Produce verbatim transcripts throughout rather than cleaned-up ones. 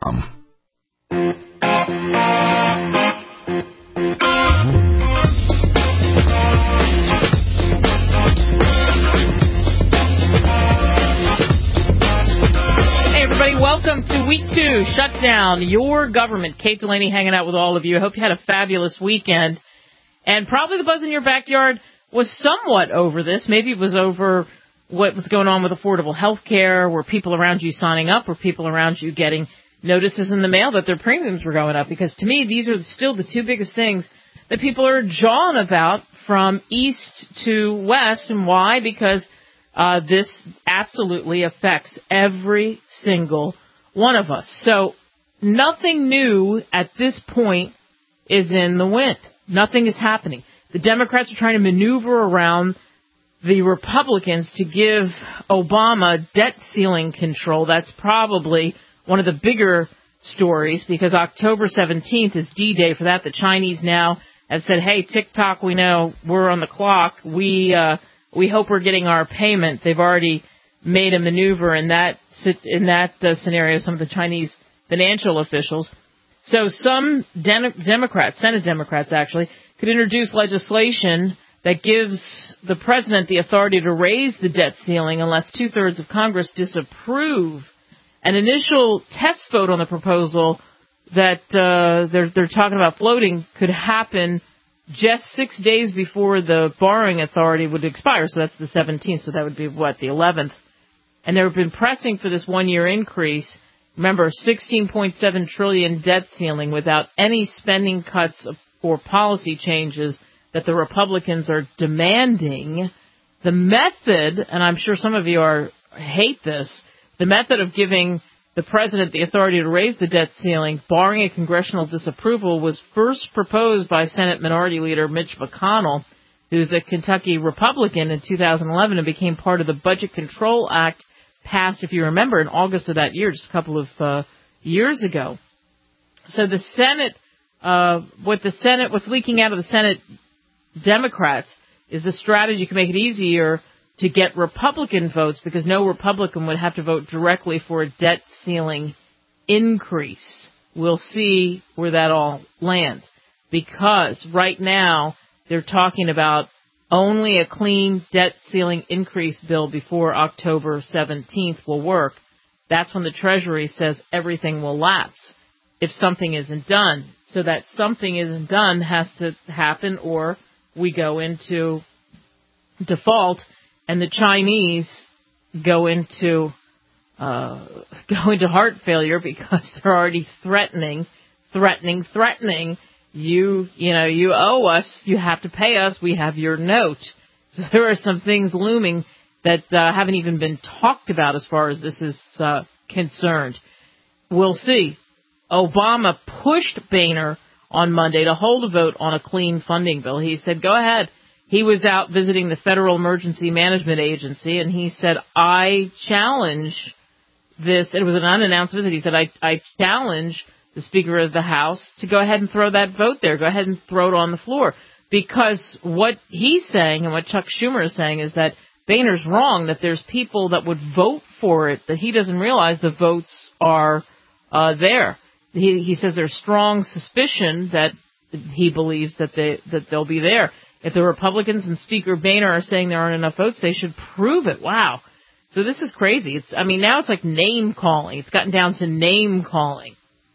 com. Welcome to week two, Shutdown, Your Government. Kate Delaney hanging out with all of you. I hope you had a fabulous weekend. And probably the buzz in your backyard was somewhat over this. Maybe it was over what was going on with affordable health care. Were people around you signing up? Were people around you getting notices in the mail that their premiums were going up? Because to me, these are still the two biggest things that people are jawing about from east to west. And why? Because uh, this absolutely affects every single one of us. So nothing new at this point is in the wind. Nothing is happening. The Democrats are trying to maneuver around the Republicans to give Obama debt ceiling control. That's probably one of the bigger stories because October seventeenth is D-Day for that. The Chinese now have said, hey, TikTok, we know we're on the clock. We uh, we hope we're getting our payment. They've already made a maneuver in that in that uh, scenario, some of the Chinese financial officials. So some de- Democrats, Senate Democrats actually, could introduce legislation that gives the president the authority to raise the debt ceiling unless two-thirds of Congress disapprove. An initial test vote on the proposal that uh, they're, they're talking about floating could happen just six days before the borrowing authority would expire. So that's the seventeenth. So that would be, what, the eleventh. And they've been pressing for this one-year increase. Remember, sixteen point seven trillion dollars debt ceiling without any spending cuts or policy changes that the Republicans are demanding. The method, and I'm sure some of you are hate this, the method of giving the president the authority to raise the debt ceiling, barring a congressional disapproval, was first proposed by Senate Minority Leader Mitch McConnell, who's a Kentucky Republican, in two thousand eleven and became part of the Budget Control Act passed, if you remember, in August of that year, just a couple of uh, years ago. So the Senate, uh, what the Senate, what's leaking out of the Senate Democrats is the strategy to make it easier to get Republican votes because no Republican would have to vote directly for a debt ceiling increase. We'll see where that all lands because right now they're talking about only a clean debt ceiling increase bill before October seventeenth will work. That's when the Treasury says everything will lapse if something isn't done. So that something isn't done has to happen or we go into default and the Chinese go into uh, go into heart failure because they're already threatening, threatening, threatening. You, you know, you owe us, you have to pay us, we have your note. So there are some things looming that uh, haven't even been talked about as far as this is uh, concerned. We'll see. Obama pushed Boehner on Monday to hold a vote on a clean funding bill. He said, go ahead. He was out visiting the Federal Emergency Management Agency, and he said, I challenge this. It was an unannounced visit. He said, I, I challenge the Speaker of the House to go ahead and throw that vote there. Go ahead and throw it on the floor. Because what he's saying and what Chuck Schumer is saying is that Boehner's wrong, that there's people that would vote for it, that he doesn't realize the votes are uh, there. He, he says there's strong suspicion that he believes that, they, that they'll be there. If the Republicans and Speaker Boehner are saying there aren't enough votes, they should prove it. Wow. So this is crazy. It's, I mean, now it's like name calling. It's gotten down to name calling.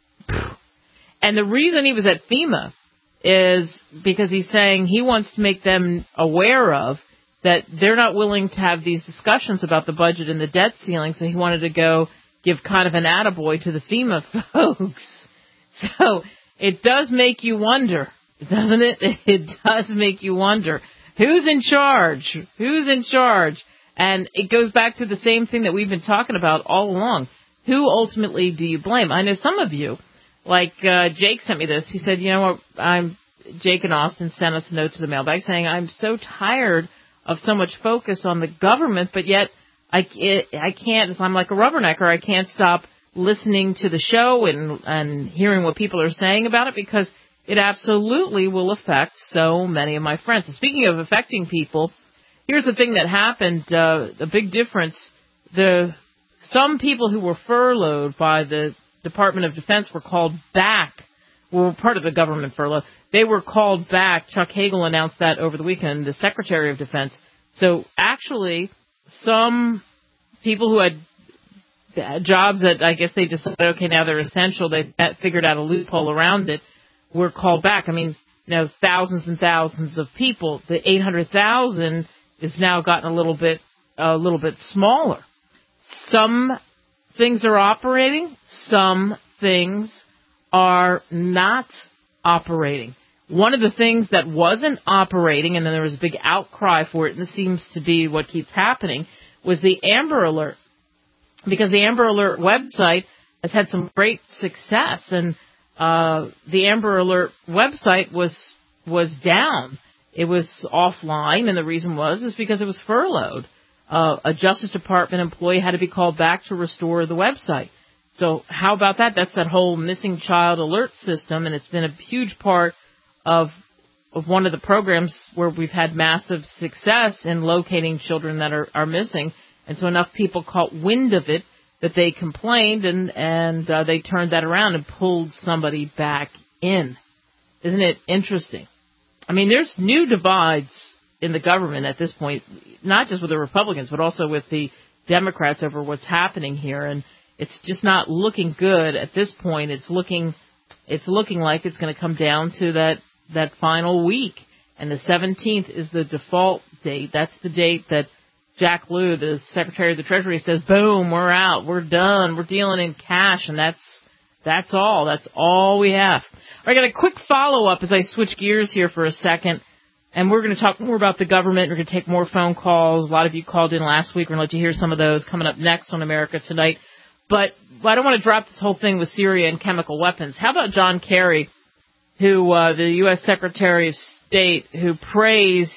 And the reason he was at FEMA is because he's saying he wants to make them aware of that they're not willing to have these discussions about the budget and the debt ceiling, so he wanted to go give kind of an attaboy to the FEMA folks. So it does make you wonder, doesn't it? It does make you wonder. Who's in charge? Who's in charge? And it goes back to the same thing that we've been talking about all along. Who ultimately do you blame? I know some of you, like uh, Jake sent me this. He said, you know what, I'm Jake in Austin sent us a note to the mailbag saying, I'm so tired of so much focus on the government, but yet I, it, I can't, I'm like a rubbernecker. I can't stop listening to the show and, and hearing what people are saying about it because it absolutely will affect so many of my friends. And speaking of affecting people, here's the thing that happened, uh, the big difference. The some people who were furloughed by the Department of Defense were called back. Well, part of the government furlough. They were called back. Chuck Hagel announced that over the weekend, the Secretary of Defense. So actually, some people who had jobs that I guess they decided, okay, now they're essential, they figured out a loophole around it, were called back. I mean, you know, thousands and thousands of people. The eight hundred thousand is now gotten a little bit, a little bit smaller. Some things are operating. Some things are not operating. One of the things that wasn't operating, and then there was a big outcry for it, and this seems to be what keeps happening, was the Amber Alert. Because the Amber Alert website has had some great success, and uh, the Amber Alert website was was down. It was offline, and the reason was is because it was furloughed. Uh, a Justice Department employee had to be called back to restore the website. So how about that? That's that whole missing child alert system, and it's been a huge part of of one of the programs where we've had massive success in locating children that are, are missing. And so enough people caught wind of it that they complained, and, and uh, they turned that around and pulled somebody back in. Isn't it interesting? I mean, there's new divides in the government at this point, not just with the Republicans, but also with the Democrats over what's happening here. And it's just not looking good at this point. It's looking, it's looking like it's going to come down to that, that final week. And the seventeenth is the default date. That's the date that Jack Lew, the Secretary of the Treasury, says, boom, we're out, we're done, we're dealing in cash, and that's that's all. That's all we have. All right, I got a quick follow-up as I switch gears here for a second, and we're going to talk more about the government. We're going to take more phone calls. A lot of you called in last week. We're going to let you hear some of those coming up next on America Tonight. But I don't want to drop this whole thing with Syria and chemical weapons. How about John Kerry, who uh, the U S Secretary of State, who praised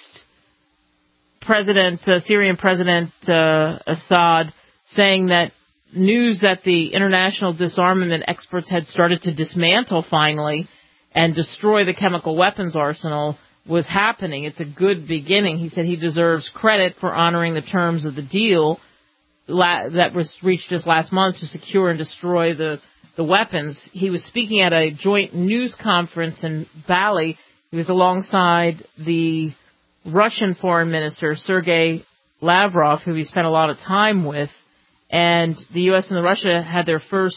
President, uh, Syrian President uh, Assad, saying that news that the international disarmament experts had started to dismantle finally and destroy the chemical weapons arsenal was happening. It's a good beginning. He said he deserves credit for honoring the terms of the deal la- that was reached just last month to secure and destroy the, the weapons. He was speaking at a joint news conference in Bali. He was alongside the Russian Foreign Minister, Sergei Lavrov, who he spent a lot of time with, and the U S and the Russia had their first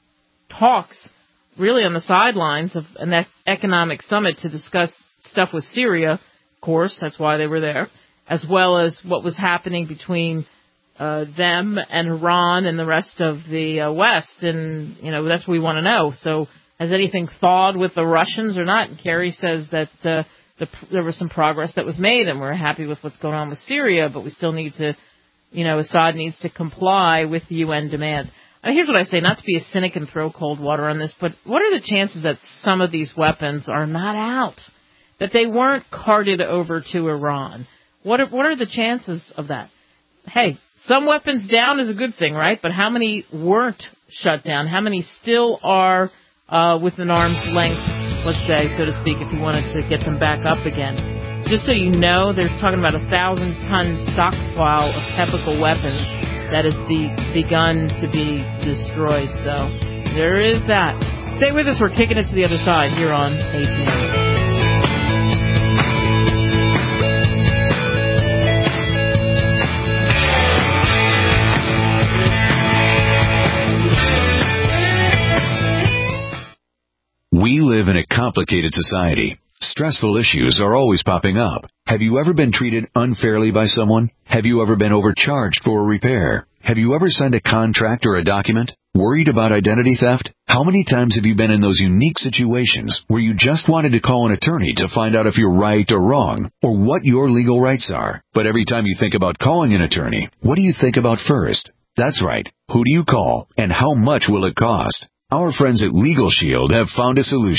talks really on the sidelines of an economic summit to discuss stuff with Syria, of course, that's why they were there, as well as what was happening between uh, them and Iran and the rest of the uh, West, and, you know, that's what we want to know. So has anything thawed with the Russians or not? And Kerry says that uh, The, there was some progress that was made, and we're happy with what's going on with Syria, but we still need to, you know, Assad needs to comply with the U N demands. And here's what I say, not to be a cynic and throw cold water on this, but what are the chances that some of these weapons are not out, that they weren't carted over to Iran? What are, what are the chances of that? Hey, some weapons down is a good thing, right? But how many weren't shut down? How many still are uh, within arm's length, let's say, so to speak, if you wanted to get them back up again? Just so you know, they're talking about a thousand-ton stockpile of chemical weapons that has be, begun to be destroyed. So there is that. Stay with us. We're kicking it to the other side here on A T M. We live in a complicated society. Stressful issues are always popping up. Have you ever been treated unfairly by someone? Have you ever been overcharged for a repair? Have you ever signed a contract or a document? Worried about identity theft? How many times have you been in those unique situations where you just wanted to call an attorney to find out if you're right or wrong, or what your legal rights are? But every time you think about calling an attorney, what do you think about first? That's right. Who do you call, and how much will it cost? Our friends at Legal Shield have found a solution.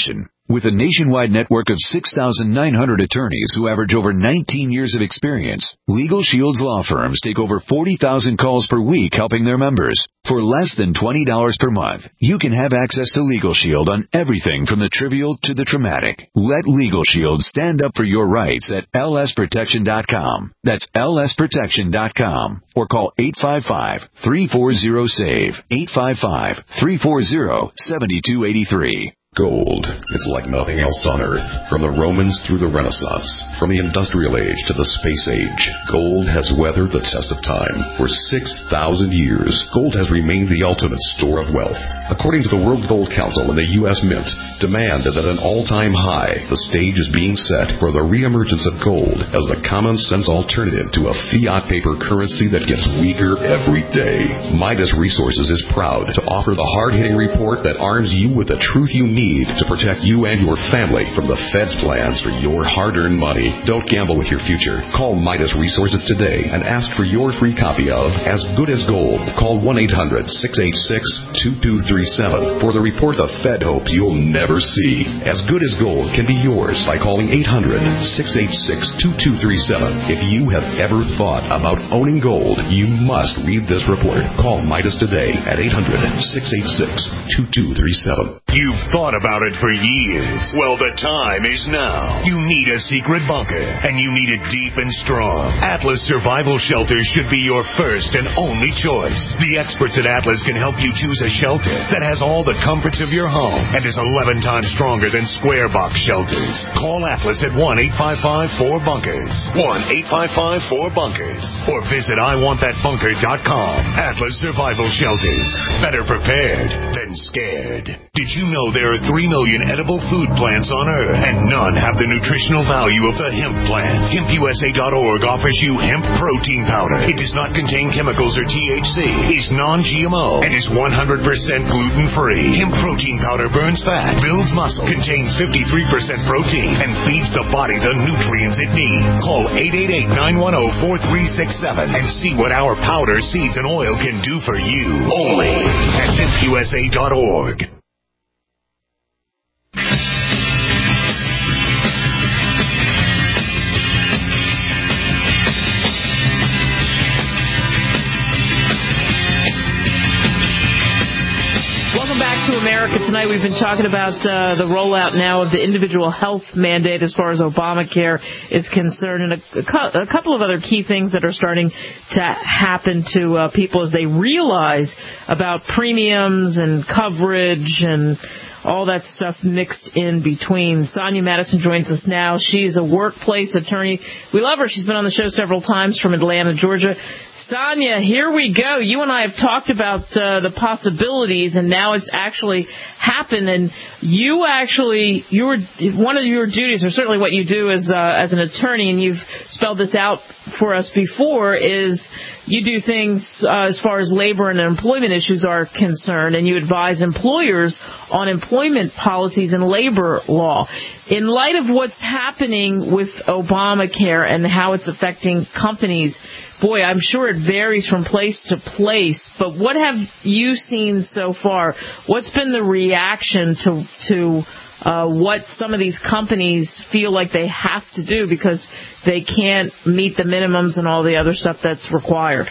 With a nationwide network of six thousand nine hundred attorneys who average over nineteen years of experience, Legal Shield's law firms take over forty thousand calls per week helping their members. For less than twenty dollars per month, you can have access to Legal Shield on everything from the trivial to the traumatic. Let Legal Shield stand up for your rights at L S protection dot com. That's L S protection dot com. Or call eight five five, three four zero, SAVE, eight five five, three four zero, seven two eight three. Gold. It's like nothing else on Earth. From the Romans through the Renaissance, from the Industrial Age to the Space Age, gold has weathered the test of time. For six thousand years, gold has remained the ultimate store of wealth. According to the World Gold Council and the U S Mint, demand is at an all-time high. The stage is being set for the reemergence of gold as the common-sense alternative to a fiat paper currency that gets weaker every day. Midas Resources is proud to offer the hard-hitting report that arms you with the truth you need to protect you and your family from the Fed's plans for your hard-earned money. Don't gamble with your future. Call Midas Resources today and ask for your free copy of As Good as Gold. Call one eight hundred, six eight six, two two three seven for the report the Fed hopes you'll never see. As Good as Gold can be yours by calling eight hundred, six eight six, two two three seven. If you have ever thought about owning gold, you must read this report. Call Midas today at eight hundred, six eight six, two two three seven. You've thought about it for years. Well, the time is now. You need a secret bunker, and you need it deep and strong. Atlas Survival Shelters should be your first and only choice. The experts at Atlas can help you choose a shelter that has all the comforts of your home and is eleven times stronger than square box shelters. Call Atlas at one eight five five, four bunkers. one eight five five, four bunkers. Or visit I want that bunker dot com. Atlas Survival Shelters. Better prepared than scared. Did you know there are three million edible food plants on Earth, and none have the nutritional value of the hemp plant? Hemp U S A dot org offers you hemp protein powder. It does not contain chemicals or T H C, is non G M O, and is one hundred percent gluten-free. Hemp protein powder burns fat, builds muscle, contains fifty-three percent protein, and feeds the body the nutrients it needs. Call eight eight eight, nine one zero, four three six seven and see what our powder, seeds, and oil can do for you. Only at hemp U S A dot org. Welcome back to America Tonight. We've been talking about uh, the rollout now of the individual health mandate as far as Obamacare is concerned, and a, a, cu- a couple of other key things that are starting to happen to uh, people as they realize about premiums and coverage and all that stuff mixed in between. Sonia Madison joins us now. She's a workplace attorney. We love her. She's been on the show several times from Atlanta, Georgia. Sonia, here we go. You and I have talked about uh, the possibilities, and now it's actually happened. And you actually, you were, one of your duties, or certainly what you do as uh, as an attorney, and you've spelled this out for us before, is you do things uh, as far as labor and employment issues are concerned, and you advise employers on employment policies and labor law. In light of what's happening with Obamacare and how it's affecting companies, boy, I'm sure it varies from place to place, but what have you seen so far? What's been the reaction to to uh, what some of these companies feel like they have to do because they can't meet the minimums and all the other stuff that's required?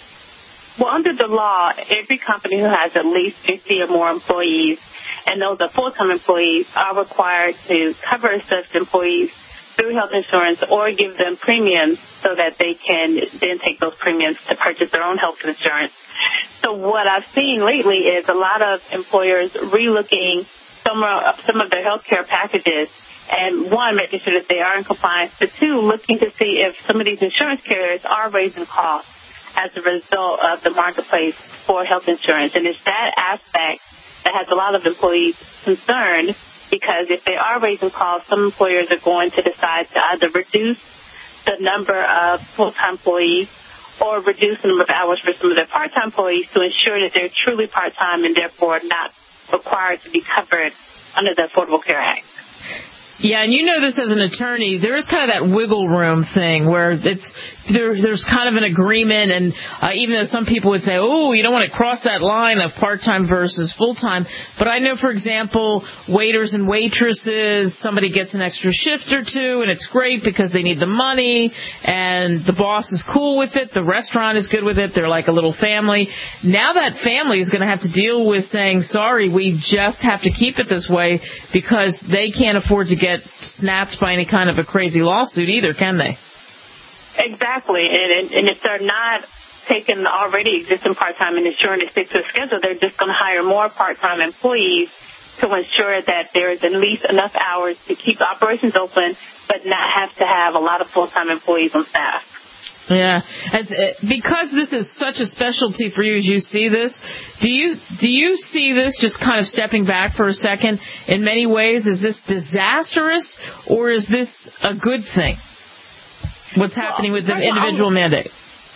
Well, under the law, every company who has at least fifty or more employees, and those are full-time employees, are required to cover such employees through health insurance or give them premiums so that they can then take those premiums to purchase their own health insurance. So what I've seen lately is a lot of employers relooking some of, some of their health care packages, and one, making sure that they are in compliance, but two, looking to see if some of these insurance carriers are raising costs as a result of the marketplace for health insurance. And it's that aspect that has a lot of employees concerned, because if they are raising costs, some employers are going to decide to either reduce the number of full-time employees or reduce the number of hours for some of their part-time employees to ensure that they're truly part-time and therefore not required to be covered under the Affordable Care Act. Yeah, and you know this as an attorney, there is kind of that wiggle room thing where it's there, there's kind of an agreement, and uh, even though some people would say, oh, you don't want to cross that line of part-time versus full-time, but I know, for example, waiters and waitresses, somebody gets an extra shift or two, and it's great because they need the money, and the boss is cool with it, the restaurant is good with it, they're like a little family. Now that family is going to have to deal with saying, sorry, we just have to keep it this way because they can't afford to get snapped by any kind of a crazy lawsuit either, can they? Exactly, and, and if they're not taking already existing part-time and ensuring to stick to a schedule, they're just going to hire more part-time employees to ensure that there is at least enough hours to keep operations open, but not have to have a lot of full-time employees on staff. Yeah, as, uh, because this is such a specialty for you as you see this, do you do you see this, just kind of stepping back for a second, in many ways, is this disastrous or is this a good thing? What's happening with the individual mandate?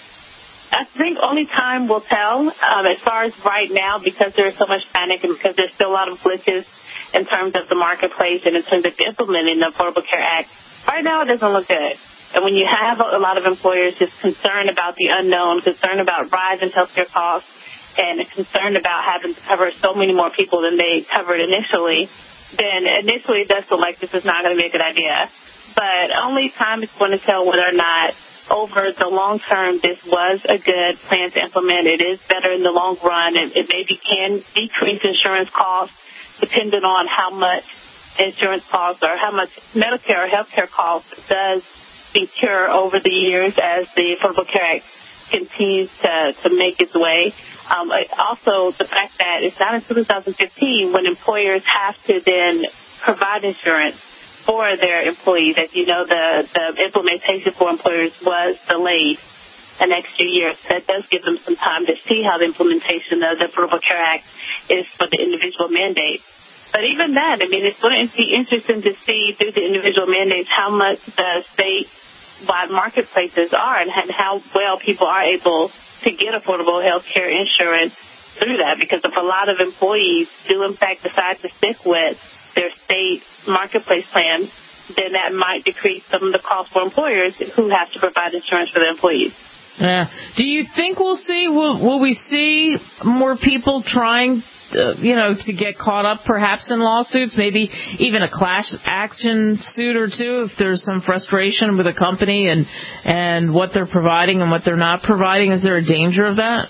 I think only time will tell. Um, as far as right now, because there is so much panic and because there's still a lot of glitches in terms of the marketplace and in terms of implementing the Affordable Care Act, right now it doesn't look good. And when you have a lot of employers just concerned about the unknown, concerned about rising healthcare costs, and concerned about having to cover so many more people than they covered initially, then initially it does look like this is not going to be a good idea. But only time is going to tell whether or not over the long term this was a good plan to implement. It is better in the long run. It, it maybe can decrease insurance costs depending on how much insurance costs or how much Medicare or healthcare costs does incur over the years as the Affordable Care Act continues to, to make its way. Um, also, the fact that it's not until two thousand fifteen when employers have to then provide insurance for their employees. As you know, the, the implementation for employers was delayed an extra year. So that does give them some time to see how the implementation of the Affordable Care Act is for the individual mandate. But even that, I mean, it's going to be interesting to see through the individual mandates how much the state-wide marketplaces are and how well people are able to get affordable health care insurance through that. Because if a lot of employees do, in fact, decide to stick with their state marketplace plans, then that might decrease some of the costs for employers who have to provide insurance for their employees. Yeah. Do you think we'll see, will, will we see more people trying, uh, you know, to get caught up perhaps in lawsuits, maybe even a class action suit or two if there's some frustration with a company and, and what they're providing and what they're not providing? Is there a danger of that?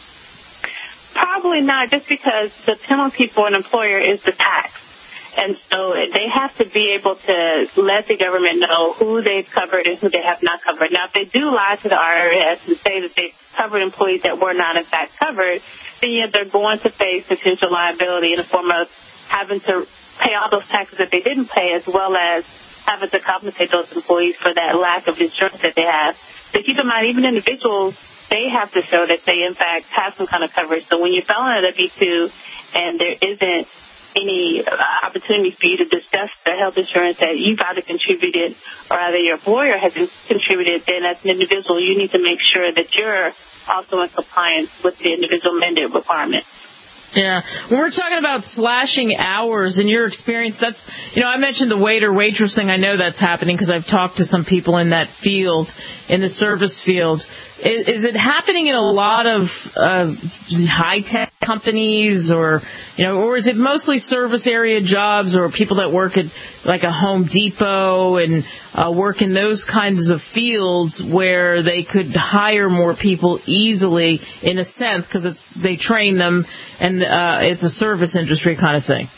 Probably not, just because the penalty for an employer is the tax. And so they have to be able to let the government know who they've covered and who they have not covered. Now, if they do lie to the I R S and say that they've covered employees that were not, in fact, covered, then yeah, they're going to face potential liability in the form of having to pay all those taxes that they didn't pay, as well as having to compensate those employees for that lack of insurance that they have. So keep in mind, even individuals, they have to show that they, in fact, have some kind of coverage. So when you're filing a W two and there isn't any opportunity for you to discuss the health insurance that you've either contributed or either your employer has contributed, then as an individual, you need to make sure that you're also in compliance with the individual mandate requirements. Yeah. When we're talking about slashing hours, in your experience, that's, you know, I mentioned the waiter, waitress thing. I know that's happening because I've talked to some people in that field, in the service field. Is, is it happening in a lot of uh, high-tech companies or, you know, or is it mostly service area jobs or people that work at like a Home Depot and uh, work in those kinds of fields where they could hire more people easily in a sense because it's they train them and uh, it's a service industry kind of thing?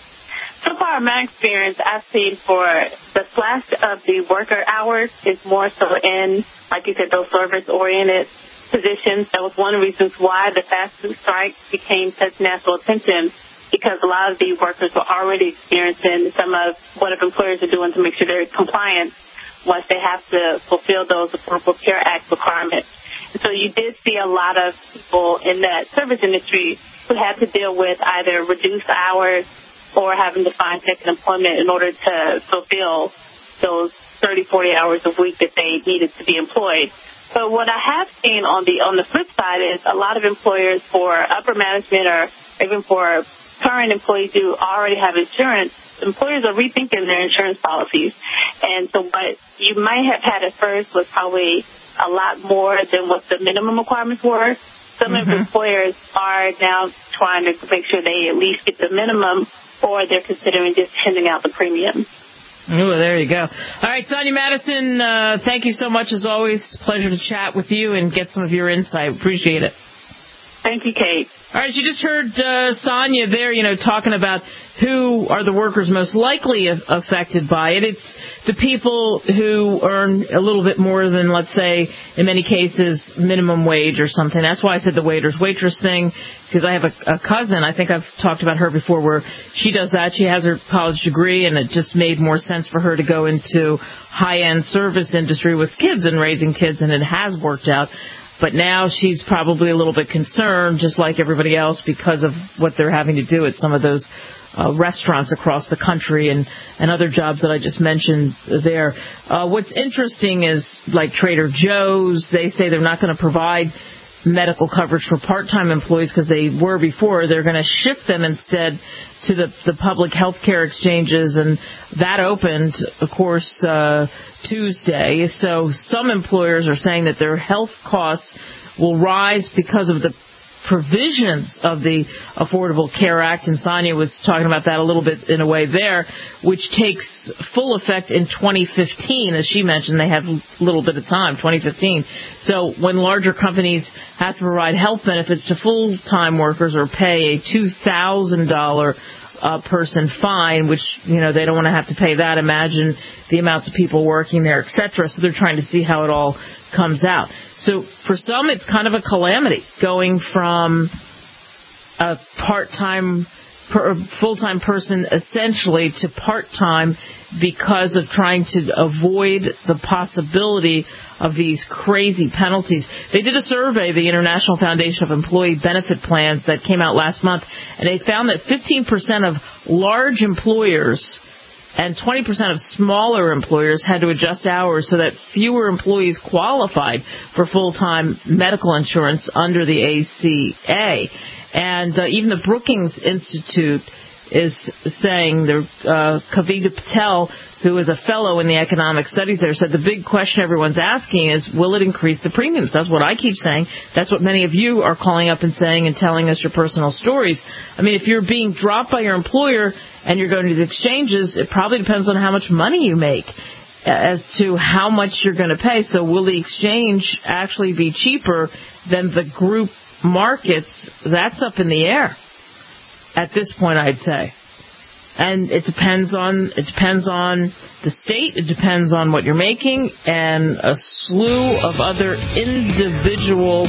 So far, in my experience, I've seen for the slash of the worker hours is more so in, like you said, those service-oriented positions. That was one of the reasons why the fast food strike became such national attention, because a lot of the workers were already experiencing some of what employers are doing to make sure they're compliant once they have to fulfill those Affordable Care Act requirements. And so you did see a lot of people in that service industry who had to deal with either reduced hours or having to find second employment in order to fulfill those thirty, forty hours a week that they needed to be employed. But what I have seen on the on the flip side is a lot of employers for upper management or even for current employees who already have insurance employers are rethinking their insurance policies. And so what you might have had at first was probably a lot more than what the minimum requirements were. Some mm-hmm. employers are now trying to make sure they at least get the minimum, or they're considering just handing out the premiums. Oh, there you go. All right, Sonia Madison, uh, thank you so much as always. Pleasure to chat with you and get some of your insight. Appreciate it. Thank you, Kate. All right, you just heard uh, Sonia there, you know, talking about who are the workers most likely affected by it. It's the people who earn a little bit more than, let's say, in many cases, minimum wage or something. That's why I said the waiters, waitress thing, because I have a, a cousin, I think I've talked about her before, where she does that. She has her college degree, and it just made more sense for her to go into high-end service industry with kids and raising kids, and it has worked out. But now she's probably a little bit concerned, just like everybody else, because of what they're having to do at some of those uh, restaurants across the country and, and other jobs that I just mentioned there. Uh, what's interesting is, like Trader Joe's, they say they're not going to provide medical coverage for part-time employees because they were before. They're going to shift them instead to the, the public health care exchanges, and that opened, of course, uh, Tuesday. So some employers are saying that their health costs will rise because of the provisions of the Affordable Care Act, and Sonia was talking about that a little bit in a way there, which takes full effect in twenty fifteen. As she mentioned, they have a little bit of time, twenty fifteen. So when larger companies have to provide health benefits to full-time workers or pay a two thousand dollars uh, person fine, which, you know, they don't want to have to pay that. Imagine the amounts of people working there, et cetera. So they're trying to see how it all comes out. So for some, it's kind of a calamity going from a part-time, per, full-time person essentially to part-time because of trying to avoid the possibility of these crazy penalties. They did a survey, the International Foundation of Employee Benefit Plans, that came out last month, and they found that fifteen percent of large employers and twenty percent of smaller employers had to adjust hours so that fewer employees qualified for full-time medical insurance under the A C A. And uh, even the Brookings Institute is saying, the uh, Kavita Patel, who is a fellow in the economic studies there, said the big question everyone's asking is, will it increase the premiums? That's what I keep saying. That's what many of you are calling up and saying and telling us your personal stories. I mean, if you're being dropped by your employer and you're going to the exchanges, it probably depends on how much money you make as to how much you're going to pay. So will the exchange actually be cheaper than the group markets? That's up in the air at this point, I'd say. And it depends on it depends on the state, it depends on what you're making, and a slew of other individual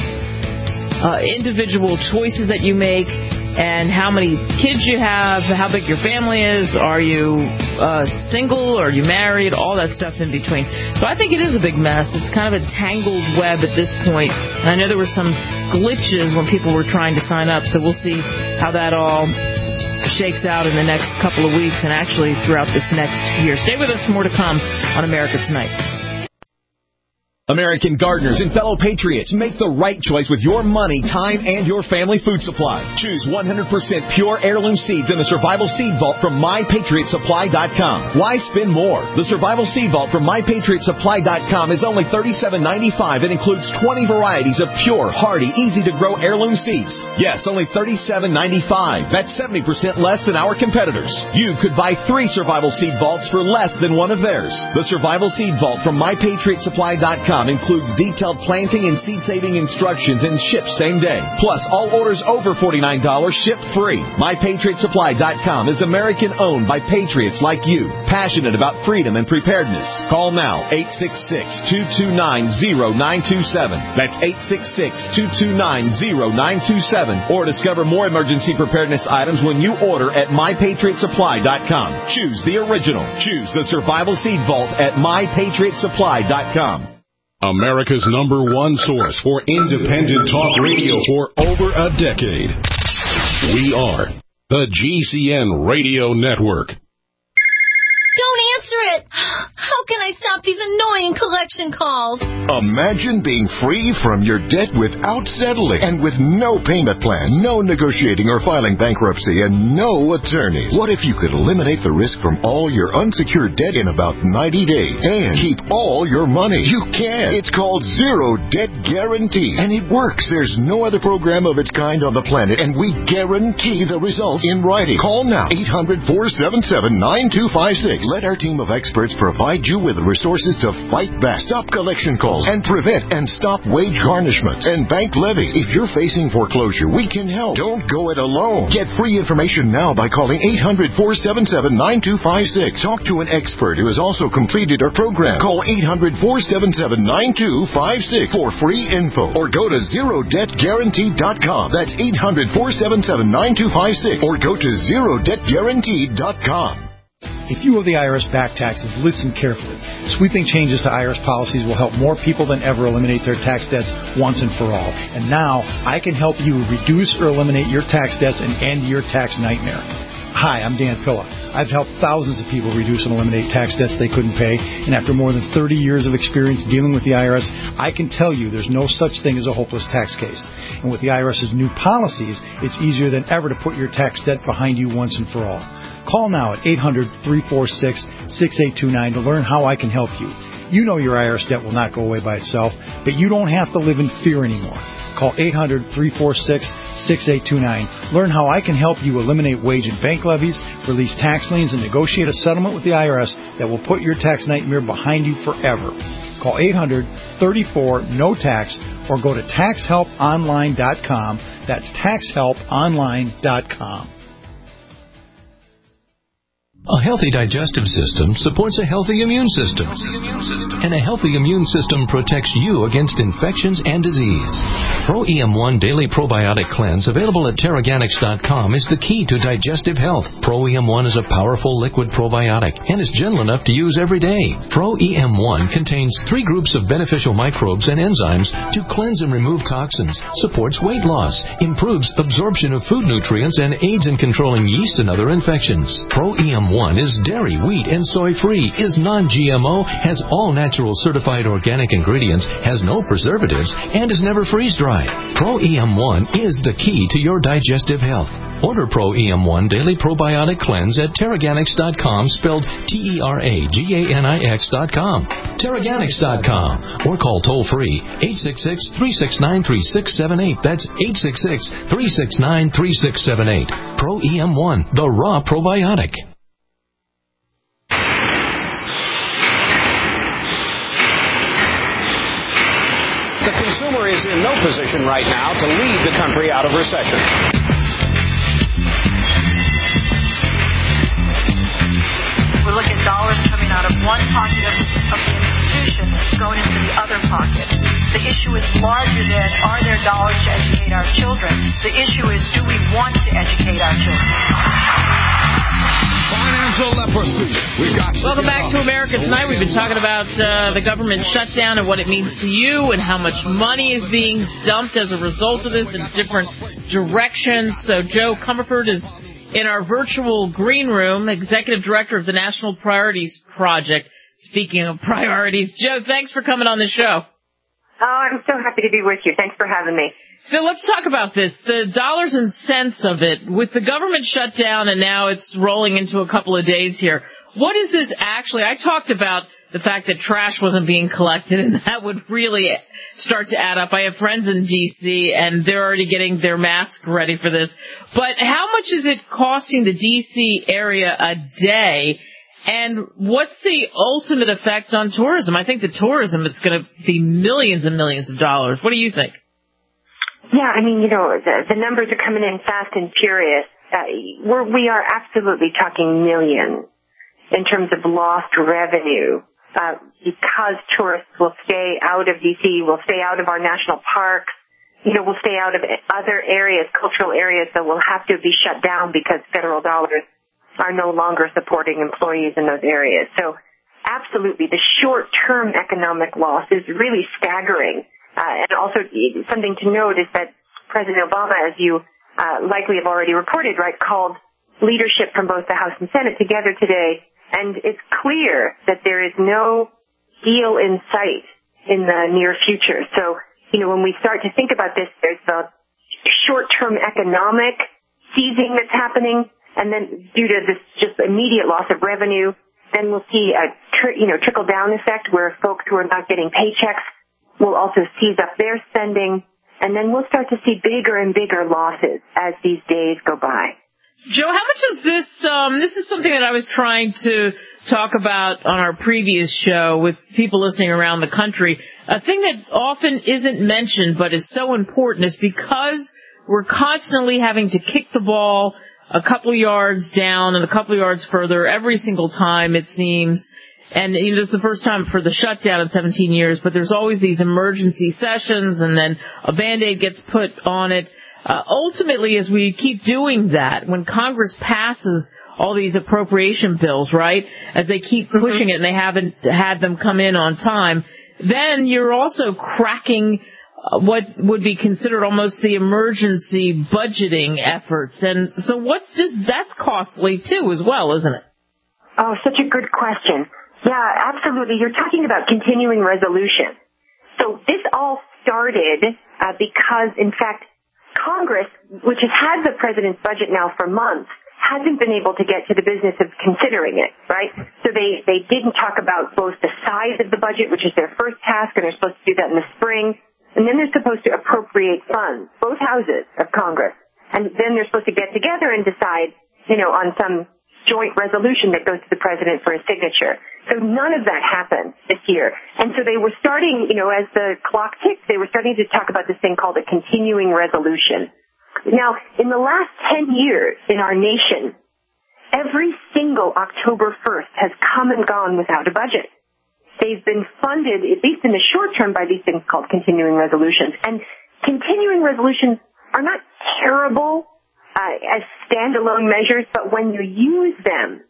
uh, individual choices that you make, and how many kids you have, how big your family is, are you uh, single, are you married, all that stuff in between. So I think it is a big mess. It's kind of a tangled web at this point. And I know there were some glitches when people were trying to sign up, so we'll see how that all shakes out in the next couple of weeks and actually throughout this next year. Stay with us, more to come on America Tonight. American gardeners and fellow patriots, make the right choice with your money, time, and your family food supply. Choose one hundred percent pure heirloom seeds in the Survival Seed Vault from my patriot supply dot com. Why spend more? The Survival Seed Vault from my patriot supply dot com is only thirty-seven ninety-five and includes twenty varieties of pure, hardy, easy-to-grow heirloom seeds. Yes, only thirty-seven ninety-five. That's seventy percent less than our competitors. You could buy three Survival Seed Vaults for less than one of theirs. The Survival Seed Vault from my patriot supply dot com includes detailed planting and seed-saving instructions and ships same day. Plus, all orders over forty-nine dollars ship free. my patriot supply dot com is American-owned by patriots like you, passionate about freedom and preparedness. Call now, eight six six, two two nine, zero nine two seven. That's eight six six, two two nine, zero nine two seven. Or discover more emergency preparedness items when you order at my patriot supply dot com. Choose the original. Choose the Survival Seed Vault at my patriot supply dot com. America's number one source for independent talk radio for over a decade. We are the G C N Radio Network. Don't answer it! How can I stop these annoying collection calls? Imagine being free from your debt without settling and with no payment plan, no negotiating or filing bankruptcy, and no attorneys. What if you could eliminate the risk from all your unsecured debt in about ninety days and keep all your money? You can. It's called Zero Debt Guarantee, and it works. There's no other program of its kind on the planet, and we guarantee the results in writing. Call now, eight hundred, four seven seven, nine two five six. Let our team of experts provide you with the resources to fight back, stop collection calls, and prevent and stop wage garnishments and bank levies. If you're facing foreclosure, we can help. Don't go it alone. Get free information now by calling eight hundred, four seven seven, nine two five six. Talk to an expert who has also completed our program. Call eight hundred, four seven seven, nine two five six for free info, or go to zero debt guarantee dot com. That's eight hundred, four seven seven, nine two five six, or go to zero debt guarantee dot com. If you owe the I R S back taxes, listen carefully. Sweeping changes to I R S policies will help more people than ever eliminate their tax debts once and for all. And now, I can help you reduce or eliminate your tax debts and end your tax nightmare. Hi, I'm Dan Pilla. I've helped thousands of people reduce and eliminate tax debts they couldn't pay, and after more than thirty years of experience dealing with the I R S, I can tell you there's no such thing as a hopeless tax case. And with the I R S's new policies, it's easier than ever to put your tax debt behind you once and for all. Call now at eight hundred, three four six, six eight two nine to learn how I can help you. You know your I R S debt will not go away by itself, but you don't have to live in fear anymore. Call eight hundred, three four six, six eight two nine. Learn how I can help you eliminate wage and bank levies, release tax liens, and negotiate a settlement with the I R S that will put your tax nightmare behind you forever. Call eight hundred, thirty-four, N O T A X or go to tax help online dot com. That's tax help online dot com. A healthy digestive system supports a healthy immune system. And a healthy immune system protects you against infections and disease. Pro E M one Daily Probiotic Cleanse, available at Terraganics dot com, is the key to digestive health. Pro E M one is a powerful liquid probiotic and is gentle enough to use every day. Pro E M one contains three groups of beneficial microbes and enzymes to cleanse and remove toxins, supports weight loss, improves absorption of food nutrients, and aids in controlling yeast and other infections. Pro E M one is dairy, wheat, and soy-free, is non G M O, has all natural certified organic ingredients, has no preservatives, and is never freeze-dried. Pro E M one is the key to your digestive health. Order Pro E M one Daily Probiotic Cleanse at Terraganics dot com, spelled T E R A G A N I X dot com. Terraganics dot com, or call toll-free eight six six, three six nine, three six seven eight. That's eight six six, three six nine, three six seven eight. Pro E M one, the raw probiotic. The consumer is in no position right now to lead the country out of recession. We look at dollars coming out of one pocket of, of the institution going into the other pocket. The issue is larger than are there dollars to educate our children. The issue is do we want to educate our children. Financial leprosy. We got Welcome back to America Tonight. We've been talking about uh, the government shutdown and what it means to you and how much money is being dumped as a result of this in different directions. So Joe Comerford is in our virtual green room, Executive Director of the National Priorities Project. Speaking of priorities, Joe, thanks for coming on the show. Oh, I'm so happy to be with you. Thanks for having me. So let's talk about this, the dollars and cents of it. With the government shut down and now it's rolling into a couple of days here, what is this actually? I talked about the fact that trash wasn't being collected, and that would really start to add up. I have friends in D C, and they're already getting their mask ready for this. But how much is it costing the D C area a day? And what's the ultimate effect on tourism? I think the tourism is going to be millions and millions of dollars. What do you think? Yeah, I mean, you know, the, the numbers are coming in fast and furious. Uh, we're, we are absolutely talking millions in terms of lost revenue uh, because tourists will stay out of D C, will stay out of our national parks, you know, will stay out of other areas, cultural areas that will have to be shut down because federal dollars are no longer supporting employees in those areas. So absolutely, the short-term economic loss is really staggering. Uh, and also something to note is that President Obama, as you uh, likely have already reported, right, called leadership from both the House and Senate together today And it's clear that there is no deal in sight in the near future. So, you know, when we start to think about this, there's the short-term economic seizing that's happening, and then due to this just immediate loss of revenue, then we'll see a tr- you know trickle-down effect where folks who are not getting paychecks will also seize up their spending, and then we'll start to see bigger and bigger losses as these days go by. Joe, how much is this, um, this is something that I was trying to talk about on our previous show with people listening around the country. A thing that often isn't mentioned but is so important is because we're constantly having to kick the ball a couple of yards down and a couple of yards further every single time, it seems. And you know, this is the first time for the shutdown in seventeen years, but there's always these emergency sessions and then a Band-Aid gets put on it. Uh, ultimately, as we keep doing that, when Congress passes all these appropriation bills, right, as they keep pushing it and they haven't had them come in on time, then you're also cracking uh, what would be considered almost the emergency budgeting efforts. And so what does, that's costly too as well, isn't it? Oh, such a good question. Yeah, absolutely. You're talking about continuing resolution. So this all started uh, because, in fact, Congress, which has had the president's budget now for months, hasn't been able to get to the business of considering it, right? So they, they didn't talk about both the size of the budget, which is their first task, and they're supposed to do that in the spring, and then they're supposed to appropriate funds, both houses of Congress. And then they're supposed to get together and decide, you know, on some joint resolution that goes to the president for a signature. So none of that happened this year. And so they were starting, you know, as the clock ticked, they were starting to talk about this thing called a continuing resolution. Now, in the last ten years in our nation, every single October first has come and gone without a budget. They've been funded, at least in the short term, by these things called continuing resolutions. And continuing resolutions are not terrible uh, as standalone measures, but when you use them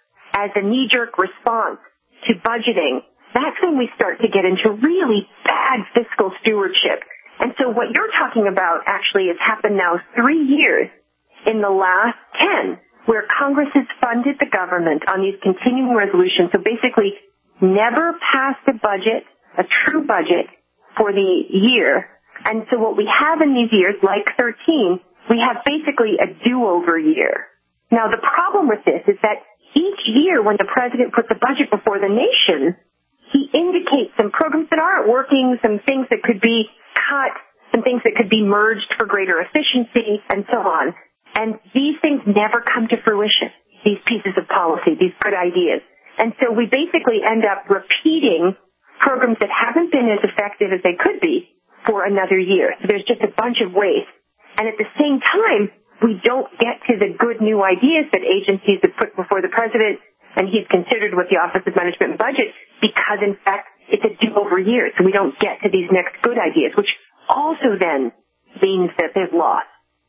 as a knee-jerk response to budgeting, that's when we start to get into really bad fiscal stewardship. And so what you're talking about actually has happened now three years in the last ten, where Congress has funded the government on these continuing resolutions. So basically never passed a budget, a true budget, for the year. And so what we have in these years, like thirteen, we have basically a do-over year. Now the problem with this is that each year when the president puts a budget before the nation, he indicates some programs that aren't working, some things that could be cut, some things that could be merged for greater efficiency, and so on. And these things never come to fruition, these pieces of policy, these good ideas. And so we basically end up repeating programs that haven't been as effective as they could be for another year. So there's just a bunch of waste. And at the same time, we don't get to the good new ideas that agencies have put before the president and he's considered with the Office of Management and Budget, because in fact it's a do-over year, so we don't get to these next good ideas, which also then means that there's loss.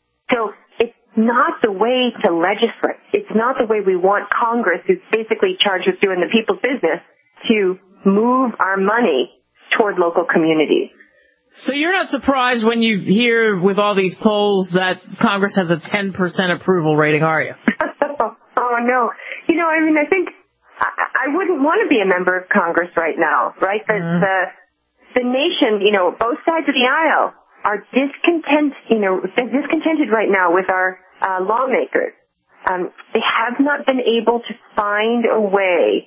So it's not the way to legislate. It's not the way we want Congress, who's basically charged with doing the people's business, to move our money toward local communities. So you're not surprised when you hear with all these polls that Congress has a ten percent approval rating, are you? Oh, no. You know, I mean, I think I, I wouldn't want to be a member of Congress right now, right? The, mm-hmm. the, the nation, you know, both sides of the aisle are discontent, you know, they're discontented right now with our uh, lawmakers. Um, they have not been able to find a way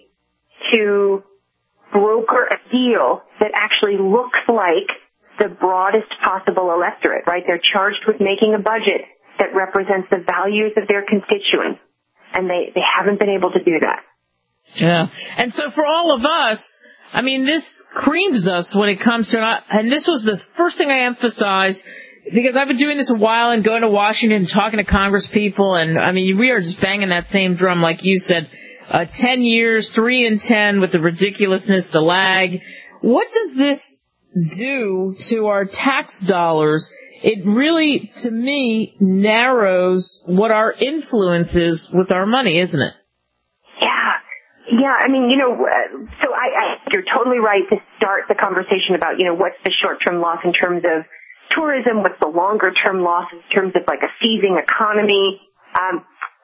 to broker a deal that actually looks like the broadest possible electorate, right? They're charged with making a budget that represents the values of their constituents, and they, they haven't been able to do that. Yeah. And so for all of us, I mean, this creams us when it comes to, and this was the first thing I emphasized, because I've been doing this a while and going to Washington and talking to Congress people, and I mean, we are just banging that same drum, like you said, uh, ten years, three and ten with the ridiculousness, the lag. What does this do to our tax dollars? It really, to me, narrows what our influence is with our money, isn't it? Yeah. Yeah, I mean, you know, uh, so I, I think you're totally right to start the conversation about, you know, what's the short-term loss in terms of tourism, what's the longer-term loss in terms of like a seizing economy. Um, but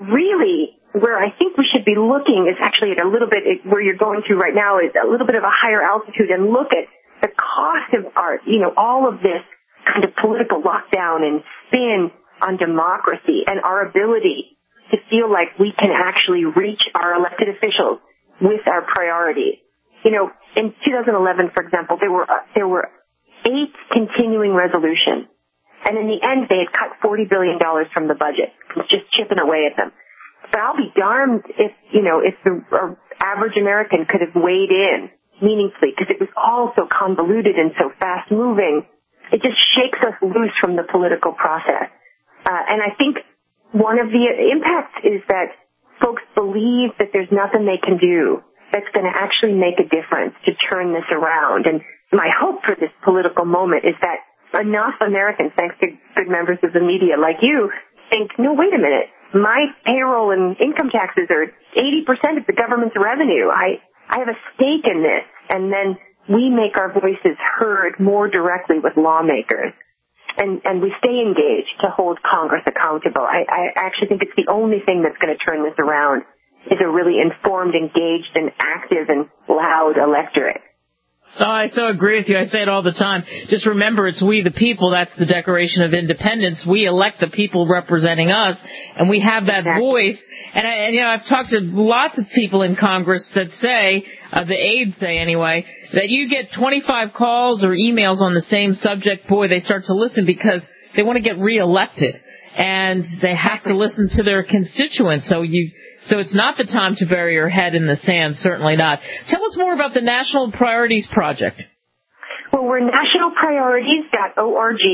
really, where I think we should be looking is actually at a little bit, where you're going to right now is a little bit of a higher altitude, and look at the cost of our, you know, all of this kind of political lockdown and spin on democracy and our ability to feel like we can actually reach our elected officials with our priorities. You know, in two thousand eleven, for example, there were, uh, there were eight continuing resolutions. And in the end, they had cut forty billion dollars from the budget. It was just chipping away at them. But I'll be darned if, you know, if the uh, average American could have weighed in meaningfully, because it was all so convoluted and so fast moving. It just shakes us loose from the political process. Uh, and I think one of the impacts is that folks believe that there's nothing they can do that's going to actually make a difference to turn this around. And my hope for this political moment is that enough Americans, thanks to good members of the media like you, think, no, wait a minute, my payroll and income taxes are eighty percent of the government's revenue. I, I have a stake in this. And then we make our voices heard more directly with lawmakers. And, and we stay engaged to hold Congress accountable. I, I actually think it's the only thing that's going to turn this around, is a really informed, engaged, and active and loud electorate. Oh, I so agree with you. I say it all the time. Just remember, it's we the people. That's the Declaration of Independence. We elect the people representing us, and we have that exactly. voice. And, I, and, you know, I've talked to lots of people in Congress that say, uh, the aides say anyway, that you get twenty-five calls or emails on the same subject. Boy, they start to listen because they want to get reelected, and they have to listen to their constituents. So you... So it's not the time to bury your head in the sand, certainly not. Tell us more about the National Priorities Project. Well, we're national priorities dot org.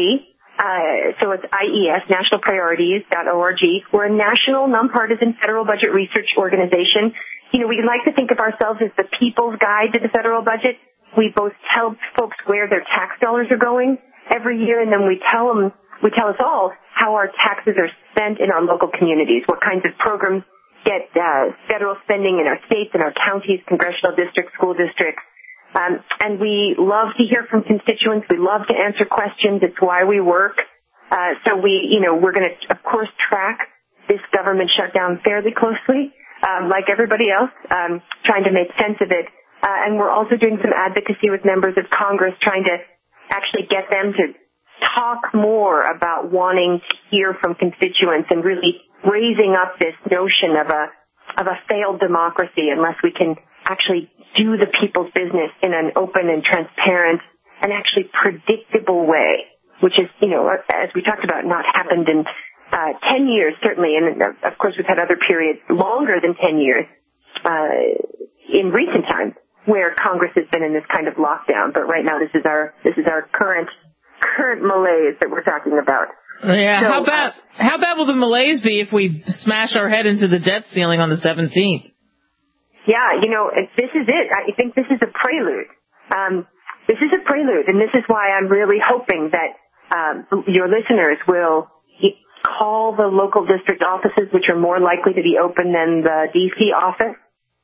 Uh, so it's I E S, national priorities dot org. We're a national, nonpartisan federal budget research organization. You know, we like to think of ourselves as the people's guide to the federal budget. We both tell folks where their tax dollars are going every year, and then we tell them, we tell us all how our taxes are spent in our local communities, what kinds of programs get uh, federal spending in our states, in our counties, congressional districts, school districts. Um, and we love to hear from constituents. We love to answer questions. It's why we work. Uh, so we, you know, we're going to, of course, track this government shutdown fairly closely, um, like everybody else, um, trying to make sense of it. Uh, and we're also doing some advocacy with members of Congress, trying to actually get them to talk more about wanting to hear from constituents and really raising up this notion of a of a failed democracy unless we can actually do the people's business in an open and transparent and actually predictable way, which is, you know, as we talked about, not happened in uh, ten years, certainly. And, of course, we've had other periods longer than ten years uh, in recent times where Congress has been in this kind of lockdown. But right now, this is our this is our current current malaise that we're talking about. Yeah, so, how bad, uh, how bad will the malaise be if we smash our head into the debt ceiling on the seventeenth? Yeah, you know, this is it. I think this is a prelude. Um, this is a prelude, and this is why I'm really hoping that um, your listeners will call the local district offices, which are more likely to be open than the D C office,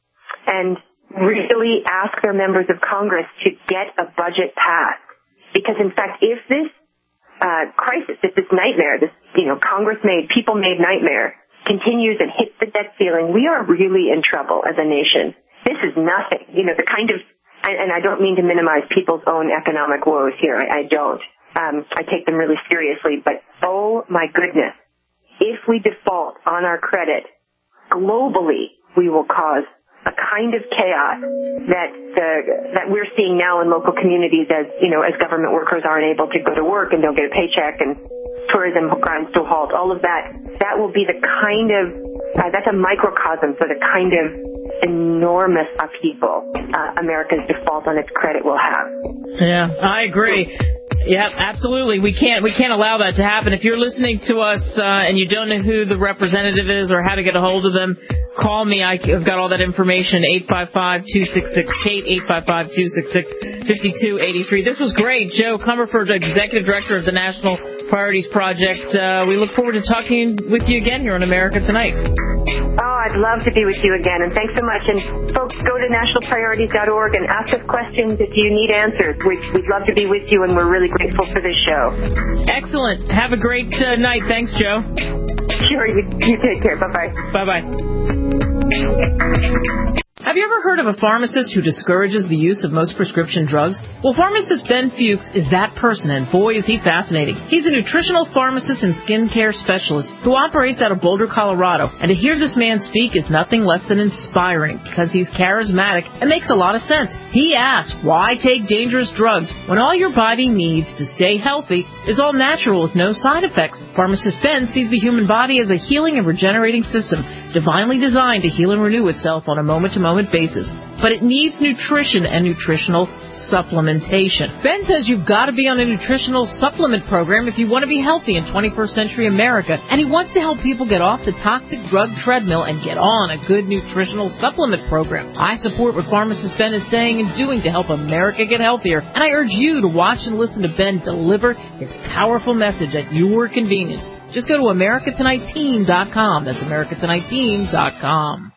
and really ask their members of Congress to get a budget passed. Because, in fact, if this uh, crisis, if this nightmare, this, you know, Congress-made, people-made nightmare continues and hits the debt ceiling, we are really in trouble as a nation. This is nothing. You know, the kind of, and I don't mean to minimize people's own economic woes here. I, I don't. Um, I take them really seriously. But, oh, my goodness, if we default on our credit, globally, we will cause a kind of chaos that uh, that we're seeing now in local communities as, you know, as government workers aren't able to go to work and don't get a paycheck and tourism grinds to a halt. All of that, that will be the kind of, uh, that's a microcosm for the kind of enormous upheaval uh, America's default on its credit will have. Yeah, I agree. Yeah, absolutely. We can't we can't allow that to happen. If you're listening to us uh, and you don't know who the representative is or how to get a hold of them, call me. I've got all that information. eight five five, two six six, Kate, eight five five, two six six, five two eight three. This was great. Joe Comerford, Executive Director of the National Priorities Project. Uh, we look forward to talking with you again here on America Tonight. Oh, I'd love to be with you again, and thanks so much. And folks, go to national priorities dot org and ask us questions if you need answers. We'd, we'd love to be with you, and we're really grateful for this show. Excellent. Have a great uh, night. Thanks, Joe. Sure, you, you take care. Bye-bye. Bye-bye. Have you ever heard of a pharmacist who discourages the use of most prescription drugs? Well, pharmacist Ben Fuchs is that person, and boy, is he fascinating. He's a nutritional pharmacist and skincare specialist who operates out of Boulder, Colorado. And to hear this man speak is nothing less than inspiring because he's charismatic and makes a lot of sense. He asks, why take dangerous drugs when all your body needs to stay healthy is all natural with no side effects? Pharmacist Ben sees the human body as a healing and regenerating system, divinely designed to heal and renew itself on a moment-to-moment basis, but it needs nutrition and nutritional supplementation. Ben says you've got to be on a nutritional supplement program if you want to be healthy in twenty-first century America, and he wants to help people get off the toxic drug treadmill and get on a good nutritional supplement program. I support what pharmacist Ben is saying and doing to help America get healthier, and I urge you to watch and listen to Ben deliver his powerful message at your convenience. Just go to America Tonight Team dot com. That's America Tonight Team dot com.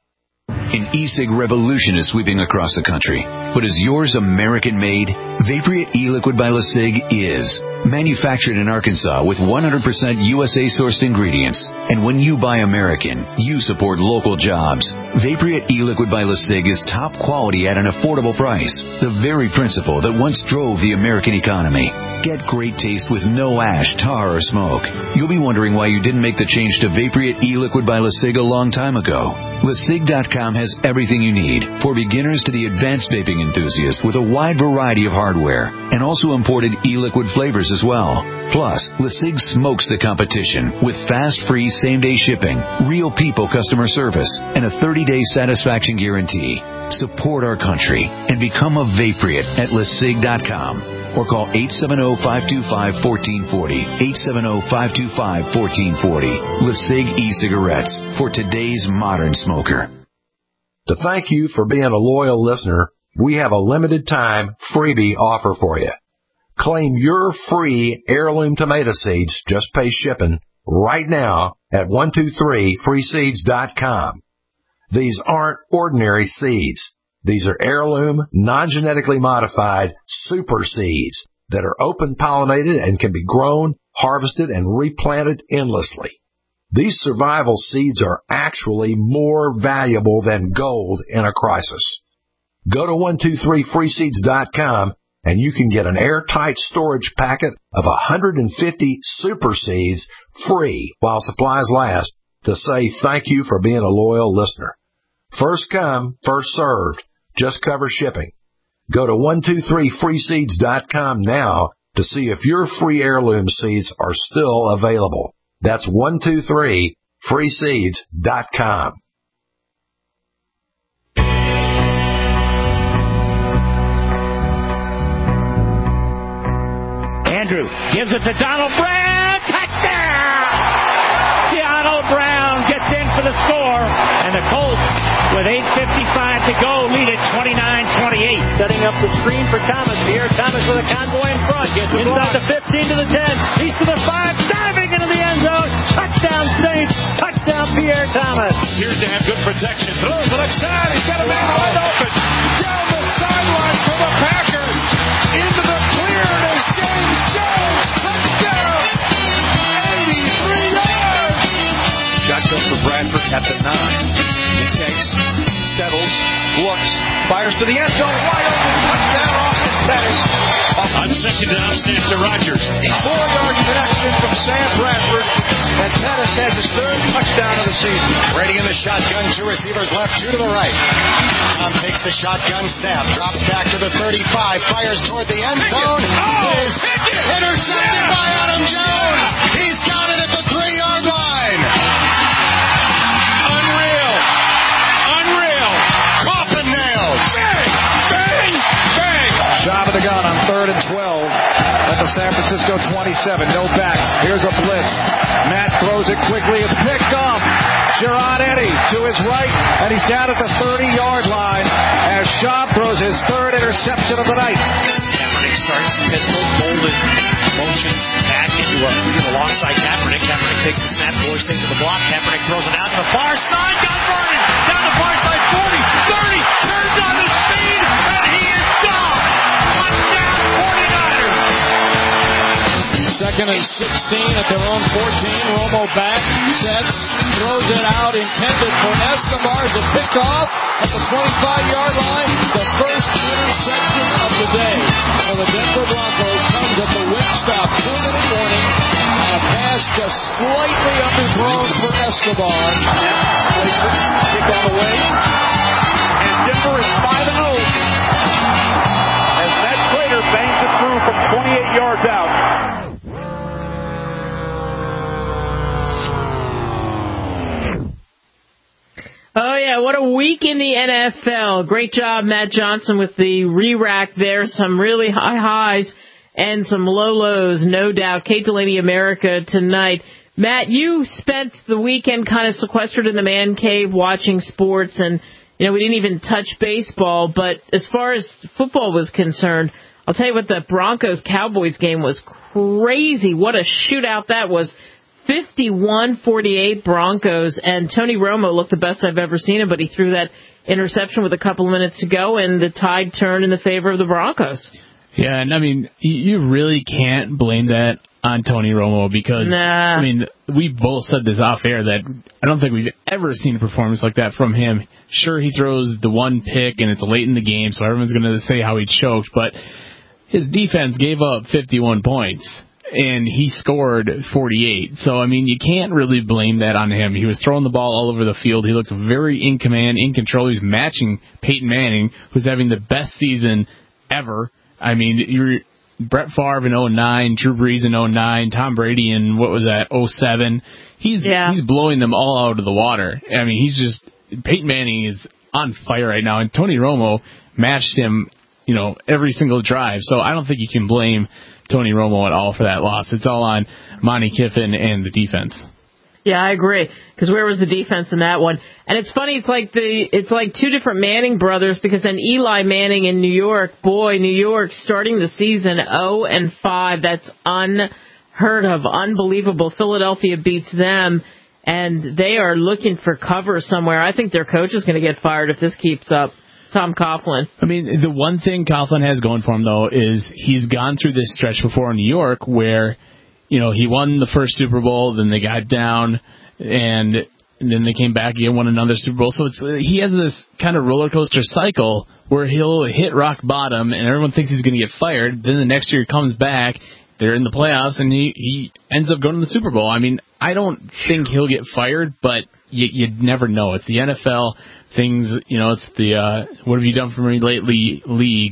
An e-cig revolution is sweeping across the country. But is yours American-made? Vaporeat e-liquid by LeSig is. Manufactured in Arkansas with one hundred percent U S A-sourced ingredients. And when you buy American, you support local jobs. Vaporeat e-liquid by LeSig is top quality at an affordable price. The very principle that once drove the American economy. Get great taste with no ash, tar, or smoke. You'll be wondering why you didn't make the change to Vaporeat e-liquid by LeSig a long time ago. LeSig dot com has everything you need, for beginners to the advanced vaping enthusiast, with a wide variety of hardware, and also imported e-liquid flavors as well. Plus, LeSig smokes the competition with fast, free, same-day shipping, real people customer service, and a thirty-day satisfaction guarantee. Support our country and become a Vaporeat at LeSig dot com. Or call eight seven zero, five two five, one four four zero, eight seven zero, five two five, one four four zero. LeSig e-cigarettes for today's modern smoker. To thank you for being a loyal listener, we have a limited time freebie offer for you. Claim your free heirloom tomato seeds, just pay shipping, right now at one two three free seeds dot com. These aren't ordinary seeds. These are heirloom, non-genetically modified super seeds that are open-pollinated and can be grown, harvested, and replanted endlessly. These survival seeds are actually more valuable than gold in a crisis. Go to one two three free seeds dot com and you can get an airtight storage packet of one hundred fifty super seeds free while supplies last to say thank you for being a loyal listener. First come, first served. Just cover shipping. Go to one two three free seeds dot com now to see if your free heirloom seeds are still available. That's one two three free seeds dot com. Andrew gives it to Donald Brown. Touchdown! Donald Brown gets in for the score, and the Colts, with eight fifty-five to go, lead at twenty-nine twenty-eight. Setting up the screen for Thomas here. Thomas with a convoy in front. Gets inside the fifteen to the ten. He's to the five. Diving into the end zone. Touchdown Saints. Touchdown Pierre Thomas. Appears to have good protection. Throws the left side. He's got a man wide open. Down the sideline for the Packers. Into the clear. There's James Jones. Touchdown. eighty-three yards. Shotgun for Bradford at the nine. He takes, settles, looks, fires to the end zone. Wide open. Touchdown Austin Pettis. On second down, snaps to Rodgers. Four-yard connection from Sam Bradford, and Pettis has his third touchdown of the season. Ready in the shotgun, two receivers left, two to the right. Tom takes the shotgun snap, drops back to the thirty-five, fires toward the end zone. Oh, is intercepted by Adam Jones. He's got it at the three-yard line. Unreal. Unreal. Coffin nails. Bang, bang, bang. Shot of the gun on third and twelve at the San Francisco twenty-seven. No backs. Here's a blitz. Matt throws it quickly. It's picked off. Gerard Eddy to his right, and he's down at the thirty-yard line as Schaub throws his third interception of the night. Kaepernick starts pistol, folded, motions back into a, into the long side. Kaepernick. Kaepernick takes the snap, goes things to the block. Kaepernick throws it out to the far side. Got Vernon down the far side. forty, thirty, turns on his speed, and he is gone. Touchdown, forty-niners. Second second and sixteen at their own fourteen. Romo back, sets, throws it out, intended for Escobar. Is picked off at the twenty-five-yard line. The first interception of the day for the Denver Broncos comes at the Wick stop. Two-minute warning. And a pass just slightly underthrown for Escobar. Kick on the way. And Denver is five and oh. As Matt Prater bangs it through from twenty-eight yards out. Oh, yeah, what a week in the N F L. Great job, Matt Johnson, with the re-rack there. Some really high highs and some low lows, no doubt. Kate Delaney, America, tonight. Matt, you spent the weekend kind of sequestered in the man cave watching sports, and, you know, we didn't even touch baseball. But as far as football was concerned, I'll tell you what, the Broncos-Cowboys game was crazy. What a shootout that was. fifty-one forty-eight Broncos, and Tony Romo looked the best I've ever seen him, but he threw that interception with a couple of minutes to go, and the tide turned in the favor of the Broncos. Yeah, and I mean, you really can't blame that on Tony Romo because, nah. I mean, we both said this off air that I don't think we've ever seen a performance like that from him. Sure, he throws the one pick, and it's late in the game, so everyone's going to say how he choked, but his defense gave up fifty-one points. And he scored forty-eight. So, I mean, you can't really blame that on him. He was throwing the ball all over the field. He looked very in command, in control. He's matching Peyton Manning, who's having the best season ever. I mean, you're Brett Favre in oh nine, Drew Brees in oh nine, Tom Brady in, what was that, oh seven. He's, yeah. he's blowing them all out of the water. I mean, he's just, Peyton Manning is on fire right now. And Tony Romo matched him, you know, every single drive. So I don't think you can blame Tony Romo at all for that loss. It's all on Monty Kiffin and the defense. Yeah, I agree. Because where was the defense in that one? And it's funny. It's like the it's like two different Manning brothers. Because then Eli Manning in New York, boy, New York starting the season oh and five. That's unheard of, unbelievable. Philadelphia beats them, and they are looking for cover somewhere. I think their coach is going to get fired if this keeps up. Tom Coughlin. I mean, the one thing Coughlin has going for him, though, is he's gone through this stretch before in New York where, you know, he won the first Super Bowl, then they got down, and, and then they came back and won another Super Bowl. So it's he has this kind of roller coaster cycle where he'll hit rock bottom, and everyone thinks he's going to get fired. Then the next year he comes back, they're in the playoffs, and he, he ends up going to the Super Bowl. I mean, I don't think he'll get fired, but you, you'd never know. It's the N F L. Things, you know, it's the uh, what have you done for me lately league.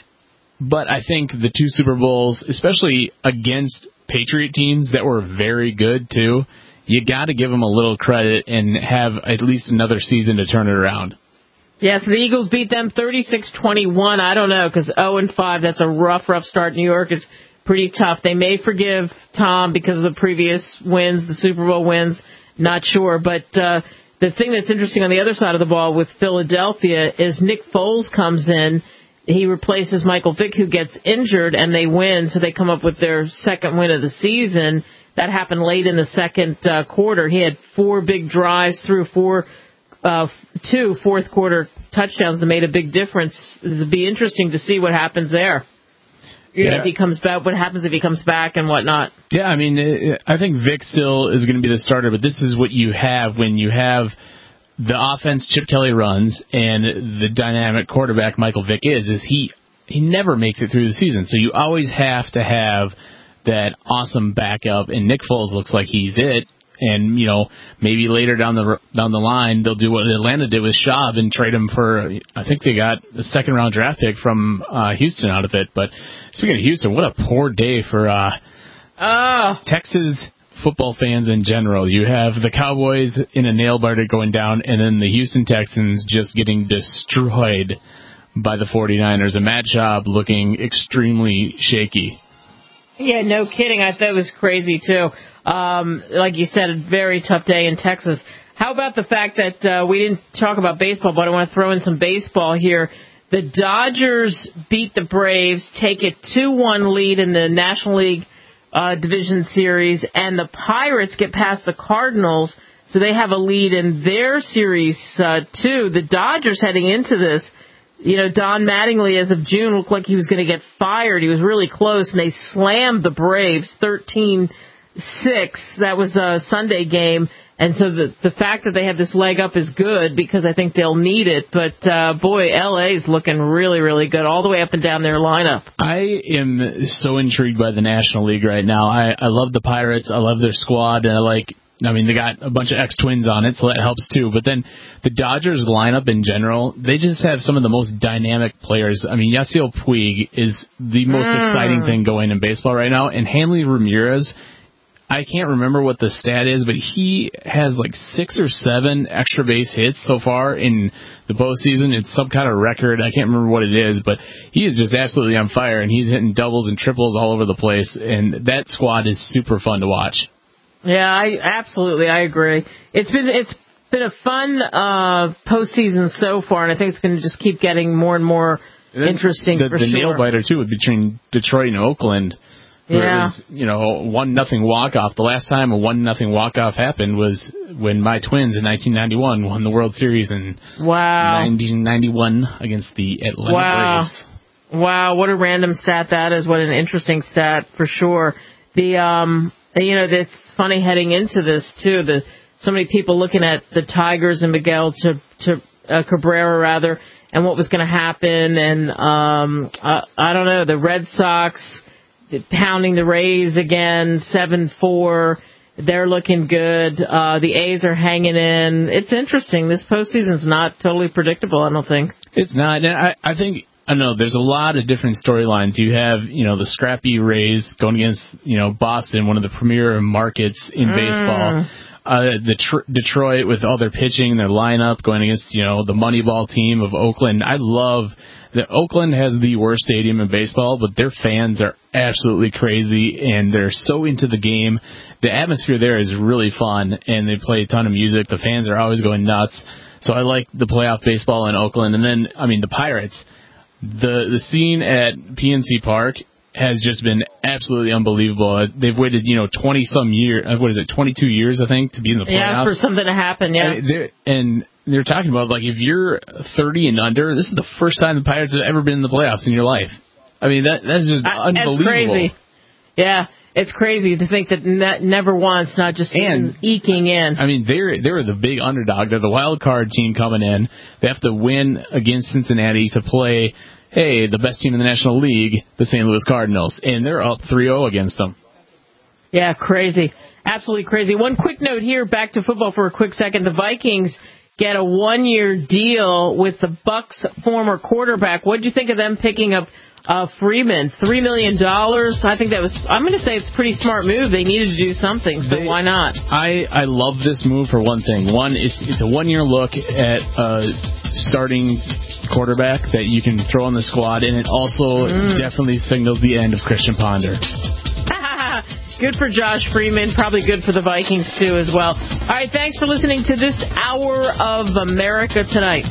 But I think the two Super Bowls, especially against Patriot teams that were very good too, you got to give them a little credit and have at least another season to turn it around. Yes, the Eagles beat them thirty-six twenty-one. I don't know, because oh and five, that's a rough, rough start. New York is pretty tough. They may forgive Tom because of the previous wins, the Super Bowl wins. Not sure, but uh, the thing that's interesting on the other side of the ball with Philadelphia is Nick Foles comes in. He replaces Michael Vick, who gets injured, and they win, so they come up with their second win of the season. That happened late in the second uh, quarter. He had four big drives through four, uh, two fourth quarter touchdowns that made a big difference. It'll be interesting to see what happens there. Yeah. If he comes back, what happens if he comes back and whatnot? Yeah, I mean, I think Vic still is going to be the starter, but this is what you have when you have the offense Chip Kelly runs and the dynamic quarterback Michael Vick is, is he, he never makes it through the season. So you always have to have that awesome backup, and Nick Foles looks like he's it. And, you know, maybe later down the down the line, they'll do what Atlanta did with Schaub and trade him for, I think they got a second-round draft pick from uh, Houston out of it. But speaking of Houston, what a poor day for uh, oh. Texas football fans in general. You have the Cowboys in a nail-biter going down, and then the Houston Texans just getting destroyed by the 49ers. And Matt Schaub looking extremely shaky. Yeah, no kidding. I thought it was crazy, too. Um, like you said, a very tough day in Texas. How about the fact that uh, we didn't talk about baseball, but I want to throw in some baseball here. The Dodgers beat the Braves, take a two one lead in the National League uh, Division Series, and the Pirates get past the Cardinals, so they have a lead in their series, uh, too. The Dodgers heading into this you know, Don Mattingly, as of June, looked like he was going to get fired. He was really close, and they slammed the Braves thirteen six. That was a Sunday game. And so the the fact that they have this leg up is good because I think they'll need it. But, uh, boy, L A's looking really, really good all the way up and down their lineup. I am so intrigued by the National League right now. I, I love the Pirates. I love their squad. And I like, I mean, they got a bunch of ex-Twins on it, so that helps too. But then the Dodgers lineup in general, they just have some of the most dynamic players. I mean, Yasiel Puig is the most mm. exciting thing going in baseball right now. And Hanley Ramirez, I can't remember what the stat is, but he has like six or seven extra base hits so far in the postseason. It's some kind of record. I can't remember what it is, but he is just absolutely on fire, and he's hitting doubles and triples all over the place, and that squad is super fun to watch. Yeah, I absolutely, I agree. It's been it's been a fun uh, postseason so far, and I think it's going to just keep getting more and more interesting the, for the sure. The nail biter, too, between Detroit and Oakland. Yeah. It was, you know, one nothing walk off. The last time a one nothing walk off happened was when my Twins in nineteen ninety-one won the World Series in wow. nineteen ninety-one against the Atlanta wow. Braves. Wow, what a random stat that is. What an interesting stat for sure. The um, you know, it's funny heading into this too. The so many people looking at the Tigers and Miguel to to uh, Cabrera rather, and what was going to happen, and um, uh, I don't know, the Red Sox pounding the Rays again, seven four. They're looking good. Uh, the A's are hanging in. It's interesting. This postseason's not totally predictable, I don't think. It's not. And I, I think, I don't know, there's a lot of different storylines. You have, you know, the scrappy Rays going against, you know, Boston, one of the premier markets in mm. baseball. Uh, the tr- Detroit with all their pitching, their lineup going against, you know, the Moneyball team of Oakland. I love that Oakland has the worst stadium in baseball, but their fans are absolutely crazy, and they're so into the game. The atmosphere there is really fun, and they play a ton of music. The fans are always going nuts. So I like the playoff baseball in Oakland. And then, I mean, the Pirates, the the scene at P N C Park has just been absolutely unbelievable. They've waited, you know, twenty-some years, what is it, twenty-two years, I think, to be in the playoffs. Yeah, for something to happen, yeah. And they're, and they're talking about, like, if you're thirty and under, this is the first time the Pirates have ever been in the playoffs in your life. I mean, that that's just uh, unbelievable. It's crazy. Yeah, it's crazy to think that ne- never once, not just and, eking in. I mean, they're, they're the big underdog. They're the wild card team coming in. They have to win against Cincinnati to play, hey, the best team in the National League, the Saint Louis Cardinals, and they're up three oh against them. Yeah, crazy. Absolutely crazy. One quick note here, back to football for a quick second. The Vikings get a one-year deal with the Bucs' former quarterback. What did you think of them picking up uh, Freeman? three million dollars. I think that was, I'm going to say it's a pretty smart move. They needed to do something, so they, why not? I, I love this move for one thing. One, it's, it's a one-year look at uh, starting quarterback that you can throw on the squad, and it also mm. definitely signals the end of Christian Ponder. Good for Josh Freeman, probably good for the Vikings too as well. All right, thanks for listening to this hour of America Tonight.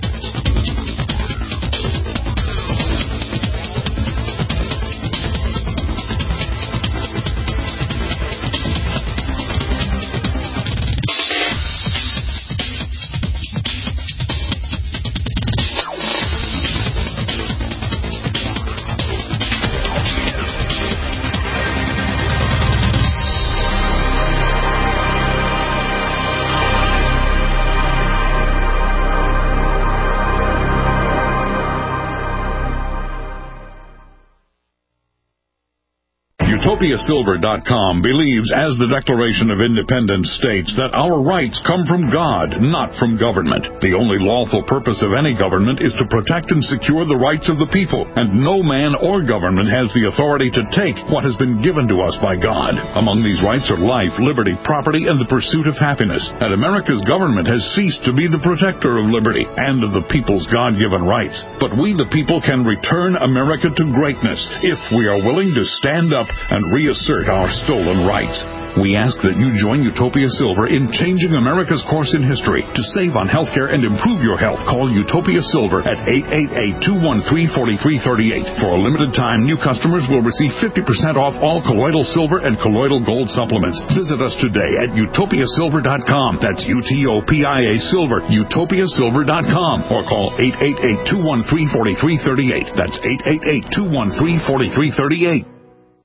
Utopia Silver dot com believes, as the Declaration of Independence states, that our rights come from God, not from government. The only lawful purpose of any government is to protect and secure the rights of the people, and no man or government has the authority to take what has been given to us by God. Among these rights are life, liberty, property, and the pursuit of happiness. And America's government has ceased to be the protector of liberty and of the people's God-given rights. But we, the people, can return America to greatness if we are willing to stand up and reassert our stolen rights. We ask that you join Utopia Silver in changing America's course in history. To save on health care and improve your health, call Utopia Silver at eight eight eight, two one three, four three three eight. For a limited time, new customers will receive fifty percent off all colloidal silver and colloidal gold supplements. Visit us today at utopia silver dot com. That's U T O P I A Silver, utopia silver dot com. Or call eight eight eight, two one three, four three three eight. That's eight eight eight, two one three, four three three eight.